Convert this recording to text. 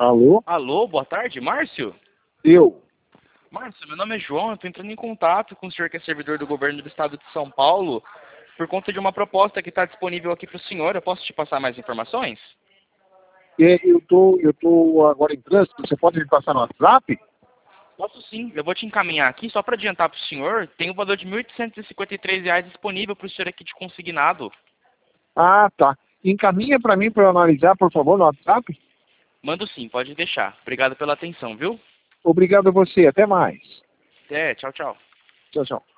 Alô? Alô, boa tarde, Márcio? Eu? Márcio, meu nome é João, eu estou entrando em contato com o senhor que é servidor do governo do estado de São Paulo por conta de uma proposta que está disponível aqui para o senhor. Eu posso te passar mais informações? Eu tô agora em trânsito. Você pode me passar no WhatsApp? Posso sim, eu vou te encaminhar aqui, só para adiantar para o senhor, tem o valor de R$ 1.853 disponível para o senhor aqui de consignado. Ah, tá. Encaminha para mim para eu analisar, por favor, no WhatsApp. Mando sim, pode deixar. Obrigado pela atenção, viu? Obrigado a você. Até mais. Até, tchau, tchau. Tchau, tchau.